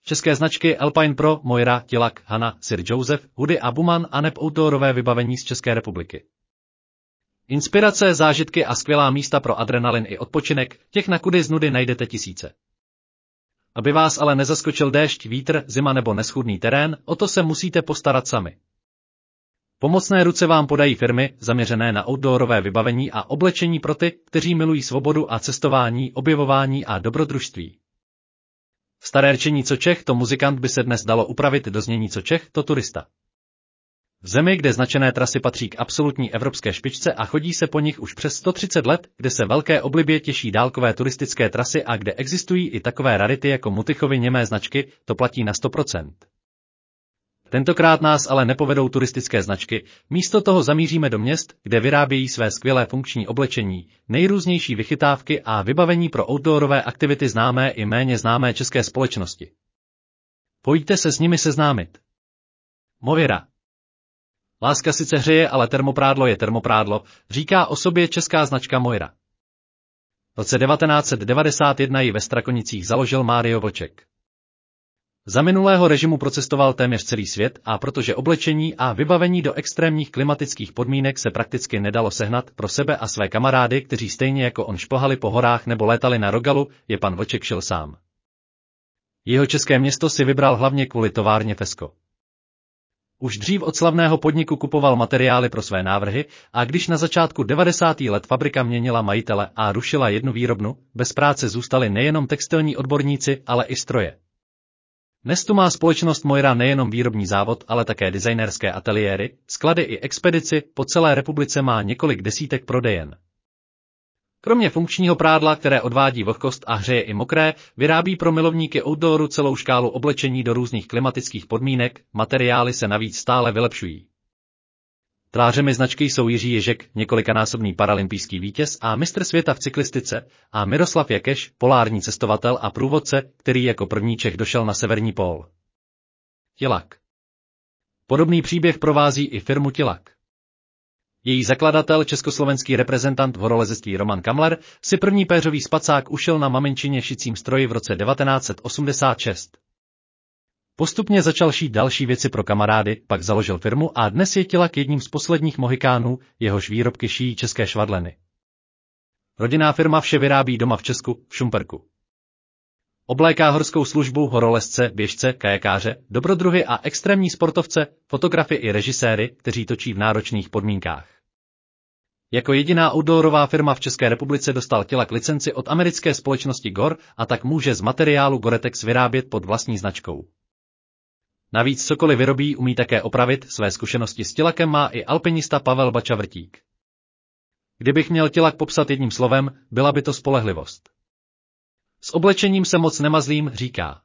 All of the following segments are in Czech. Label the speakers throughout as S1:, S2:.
S1: České značky Alpine Pro, Moira, Tilak, Hanna, Sir Joseph, Hudy a Buman a neb outdoorové vybavení z České republiky. Inspirace, zážitky a skvělá místa pro adrenalin i odpočinek, těch na kudy z nudy najdete tisíce. Aby vás ale nezaskočil déšť, vítr, zima nebo neschůdný terén, o to se musíte postarat sami. Pomocné ruce vám podají firmy, zaměřené na outdoorové vybavení a oblečení pro ty, kteří milují svobodu a cestování, objevování a dobrodružství. Staré rčení co Čech, to muzikant by se dnes dalo upravit do znění co Čech, to turista. V zemi, kde značené trasy patří k absolutní evropské špičce a chodí se po nich už přes 130 let, kde se velké oblibě těší dálkové turistické trasy a kde existují i takové rarity jako Mutychovy němé značky, to platí na 100%. Tentokrát nás ale nepovedou turistické značky, místo toho zamíříme do měst, kde vyrábějí své skvělé funkční oblečení, nejrůznější vychytávky a vybavení pro outdoorové aktivity známé i méně známé české společnosti. Pojďte se s nimi seznámit. Moira. Láska sice hřeje, ale termoprádlo je termoprádlo, říká o sobě česká značka Moira. V roce 1991 ji ve Strakonicích založil Mário Vlček. Za minulého režimu procestoval téměř celý svět a protože oblečení a vybavení do extrémních klimatických podmínek se prakticky nedalo sehnat, pro sebe a své kamarády, kteří stejně jako on šplhali po horách nebo létali na Rogalu, je pan Vlček šel sám. Jeho české město si vybral hlavně kvůli továrně Fesko. Už dřív od slavného podniku kupoval materiály pro své návrhy a když na začátku 90. let fabrika měnila majitele a rušila jednu výrobnu, bez práce zůstali nejenom textilní odborníci, ale i stroje. Dnes tu má společnost Moira nejenom výrobní závod, ale také designerské ateliéry, sklady i expedici, po celé republice má několik desítek prodejen. Kromě funkčního prádla, které odvádí vlhkost a hřeje i mokré, vyrábí pro milovníky outdooru celou škálu oblečení do různých klimatických podmínek, materiály se navíc stále vylepšují. Tvářemi značky jsou Jiří Ježek, několikanásobný paralympijský vítěz a mistr světa v cyklistice, a Miroslav Jakeš, polární cestovatel a průvodce, který jako první Čech došel na severní pól. Tilak. Podobný příběh provází i firmu Tilak. Její zakladatel, československý reprezentant v horolezectví Roman Kamler, si první péřový spacák ušil na maminčině šicím stroji v roce 1986. Postupně začal šít další věci pro kamarády, pak založil firmu a dnes je Tilak jedním z posledních mohikánů, jehož výrobky šijí české švadleny. Rodinná firma vše vyrábí doma v Česku, v Šumperku. Obléká horskou službu, horolezce, běžce, kajakáře, dobrodruhy a extrémní sportovce, fotografy i režiséry, kteří točí v náročných podmínkách. Jako jediná outdoorová firma v České republice dostal Tilak licenci od americké společnosti Gore a tak může z materiálu Gore-Tex vyrábět pod vlastní značkou. Navíc cokoliv vyrobí, umí také opravit, své zkušenosti s Tilakem má i alpinista Pavel Bača-Vrtík. Kdybych měl Tilak popsat jedním slovem, byla by to spolehlivost. S oblečením se moc nemazlím, říká.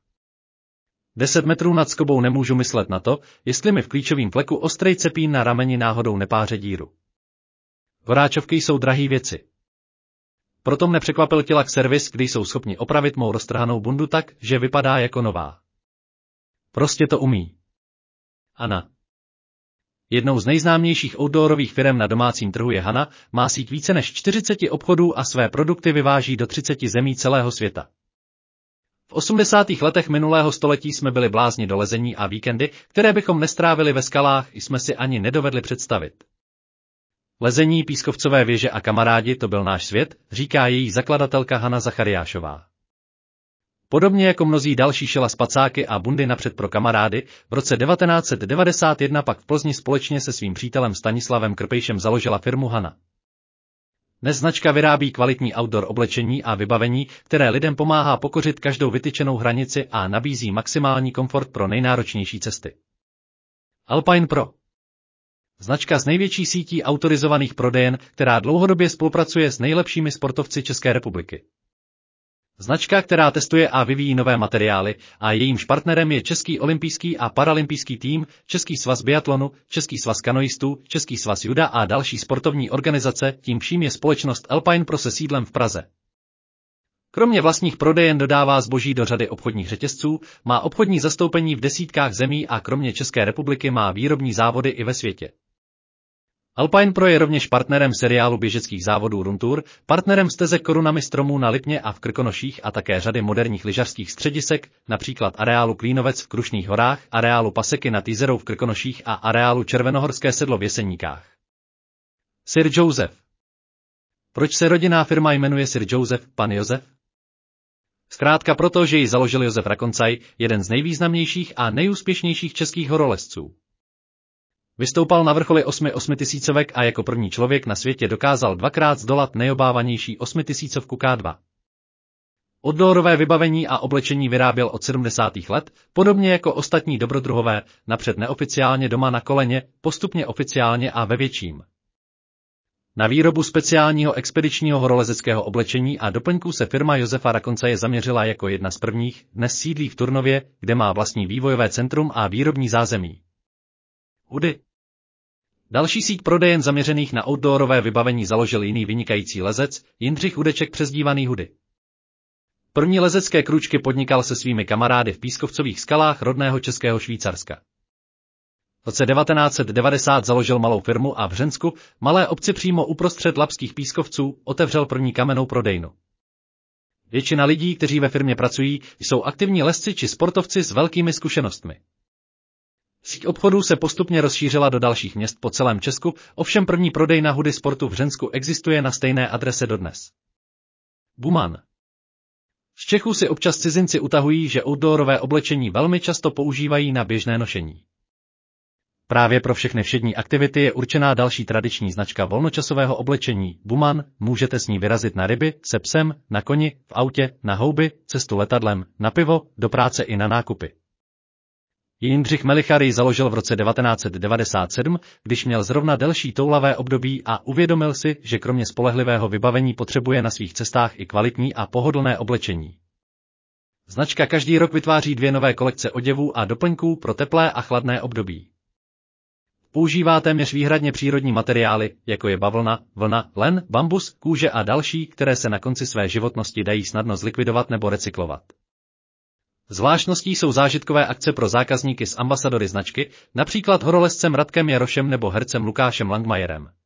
S1: 10 metrů nad skobou nemůžu myslet na to, jestli mi v klíčovém fleku ostrej cepín na rameni náhodou nepáře díru. Horáčovky jsou drahý věci. Proto mne překvapil Tilak servis, kdy jsou schopni opravit mou roztrhanou bundu tak, že vypadá jako nová. Prostě to umí. Hanna. Jednou z nejznámějších outdoorových firem na domácím trhu je Hanna, má síť více než 40 obchodů a své produkty vyváží do 30 zemí celého světa. V 80. letech minulého století jsme byli blázni do lezení a víkendy, které bychom nestrávili ve skalách, jsme si ani nedovedli představit. Lezení, pískovcové věže a kamarádi, to byl náš svět, říká její zakladatelka Hana Zachariášová. Podobně jako mnozí další šila spacáky a bundy napřed pro kamarády, v roce 1991 pak v Plzni společně se svým přítelem Stanislavem Krpejšem založila firmu Hanna. Dnes značka vyrábí kvalitní outdoor oblečení a vybavení, které lidem pomáhá pokořit každou vytyčenou hranici a nabízí maximální komfort pro nejnáročnější cesty. Alpine Pro. Značka s největší sítí autorizovaných prodejen, která dlouhodobě spolupracuje s nejlepšími sportovci České republiky. Značka, která testuje a vyvíjí nové materiály a jejímž partnerem je Český olympijský a paralympijský tým, Český svaz biatlonu, Český svaz kanoistů, Český svaz juda a další sportovní organizace, tím vším je společnost Alpine Pro se sídlem v Praze. Kromě vlastních prodejen dodává zboží do řady obchodních řetězců, má obchodní zastoupení v desítkách zemí a kromě České republiky má výrobní závody i ve světě. Alpine Pro je rovněž partnerem seriálu běžeckých závodů Run Tour, partnerem stezek Korunami stromů na Lipně a v Krkonoších a také řady moderních lyžařských středisek, například areálu Klínovec v Krušných horách, areálu Paseky nad Jizerou v Krkonoších a areálu Červenohorské sedlo v Jeseníkách. Sir Joseph. Proč se rodinná firma jmenuje Sir Joseph, pan Josef? Zkrátka proto, že ji založil Josef Rakoncaj, jeden z nejvýznamnějších a nejúspěšnějších českých horolezců. Vystoupal na vrcholi 8000 a jako první člověk na světě dokázal dvakrát zdolat nejobávanější 8000 K2. Outdoorové vybavení a oblečení vyráběl od 70. let, podobně jako ostatní dobrodruhové, napřed neoficiálně doma na koleně, postupně oficiálně a ve větším. Na výrobu speciálního expedičního horolezeckého oblečení a doplňků se firma Josefa Rakoncaje zaměřila jako jedna z prvních, dnes sídlí v Turnově, kde má vlastní vývojové centrum a výrobní zázemí. Hudy. Další síť prodejen zaměřených na outdoorové vybavení založil jiný vynikající lezec, Jindřich Hudeček přezdívaný Hudy. První lezecké krůčky podnikal se svými kamarády v Pískovcových skalách rodného českého Švýcarska. V roce 1990 založil malou firmu a v Hřensku, malé obci přímo uprostřed Labských Pískovců, otevřel první kamennou prodejnu. Většina lidí, kteří ve firmě pracují, jsou aktivní lezci či sportovci s velkými zkušenostmi. Síť obchodů se postupně rozšířila do dalších měst po celém Česku, ovšem první prodejna Hudy Sportu v Hřensku existuje na stejné adrese dodnes. Buman. Z Čechů si občas cizinci utahují, že outdoorové oblečení velmi často používají na běžné nošení. Právě pro všechny všední aktivity je určená další tradiční značka volnočasového oblečení, Buman, můžete s ní vyrazit na ryby, se psem, na koni, v autě, na houby, cestu letadlem, na pivo, do práce i na nákupy. Jindřich Melichar ji založil v roce 1997, když měl zrovna delší toulavé období a uvědomil si, že kromě spolehlivého vybavení potřebuje na svých cestách i kvalitní a pohodlné oblečení. Značka každý rok vytváří 2 nové kolekce oděvů a doplňků pro teplé a chladné období. Používá téměř výhradně přírodní materiály, jako je bavlna, vlna, len, bambus, kůže a další, které se na konci své životnosti dají snadno zlikvidovat nebo recyklovat. Zvláštností jsou zážitkové akce pro zákazníky s ambasadory značky, například horolezcem Radkem Jarošem nebo hercem Lukášem Langmajerem.